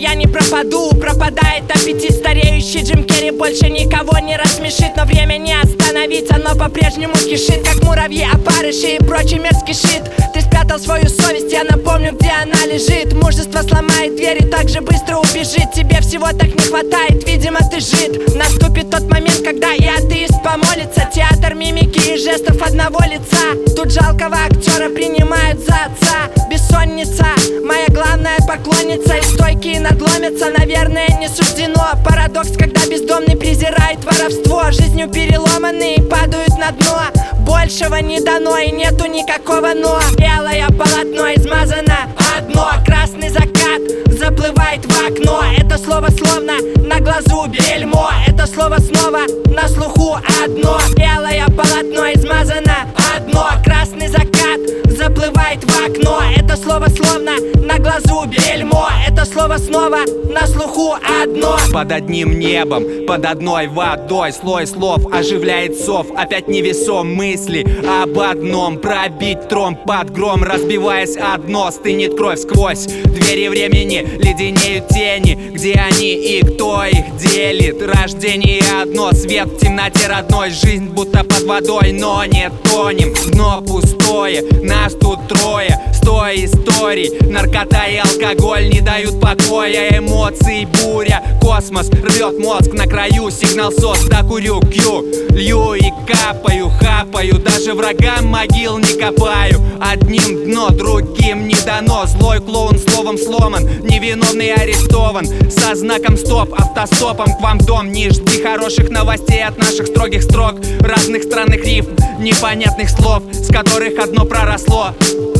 я не пропаду. Пропадает аппетит, стареющий Джим Керри больше никого не рассмешит. Но время не остановить, оно по-прежнему кишит, как муравьи, опарыши и прочий мерзкий шит. Ты спрятал свою совесть, я напомню, где она лежит. Мужество сломает двери, так же быстро убежит. Тебе всего так не хватает, видимо ты жид. Наступит тот момент, когда и атеист помолится. Театр мимики и жестов одного лица. Тут жалкого актера принимают за отца. Бессонница, моя главная поклонница. И стойкие надломятся, наверное, не суждено. Парадокс, когда бездомный презирает воровство. Жизнью переломанные падают на дно. Большего не дано и нету никакого но. Белое полотно измазано одно. Красный закат заплывает в окно. Это слово словно на глазу бельмо. Это слово снова на слуху одно. Белое полотно измазано одно. Красный закат заплывает в окно. Это слово словно на глазу бельмо. Это слово снова на слуху одно. Под одним небом, под одной водой слой слов оживляет сов. Опять невесом мысли об одном. Пробить тромб под гром, разбиваясь одно. Стынет кровь сквозь двери времени, леденеют тени. Где они и кто их делит? Рождение одно, свет в темноте родной. Жизнь будто под водой, но не тонем. Дно пустое, нас тут трое. 100 историй, наркота и алкоголь не дают покоя. Эмоций буря, космос рвет мозг на краю. Сигнал сос, докурю, кью, лью и капаю, хапаю. Даже врагам могил не копаю. Одним дно, другим не дано. Злой клоун словом сломан, невиновный арестован. Со знаком стоп, автостопом к вам в дом. Не жди хороших новостей от наших строгих строк. Разных странных рифм, непонятных слов, с которых одно проросло.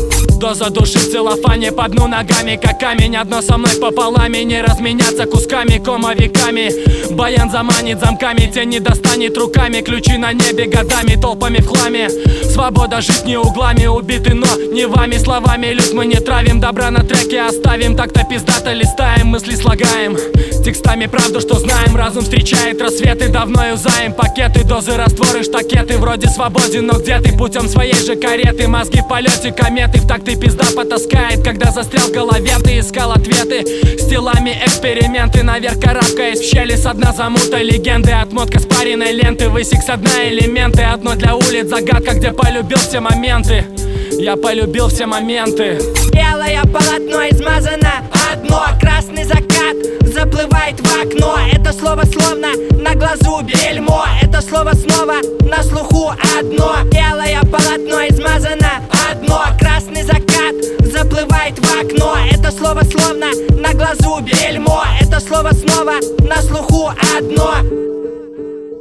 Доза души в целлофане, по дну ногами, как камень. Одно со мной пополам, и не разменяться кусками, комовиками. Баян заманит замками, тень не достанет руками. Ключи на небе годами, толпами в хламе. Свобода жить не углами, убиты, но не вами. Словами люд мы не травим, добра на треке оставим. Так-то пиздато листаем, мысли слагаем. Текстами правду, что знаем, разум встречает рассветы. Давно юзаем пакеты, дозы, растворы, штакеты. Вроде свободен, но где ты? Путем своей же кареты. Мозги в полете, кометы, в такт и пизда потаскает. Когда застрял в голове, ты искал ответы. С телами эксперименты, наверх карабкаясь в щели. Со дна замута легенды, отмотка спаренной ленты. Высек со дна элементы, одно для улиц. Загадка, где полюбил все моменты. Я полюбил все моменты. Белое полотно измазано одно. Красный закат заплывает в окно. Это слово словно на глазу бельмо. Это слово снова на слуху одно. Белое полотно измазано одно. Красный закат заплывает в окно. Это слово словно на глазу бельмо. Это слово снова на слуху одно.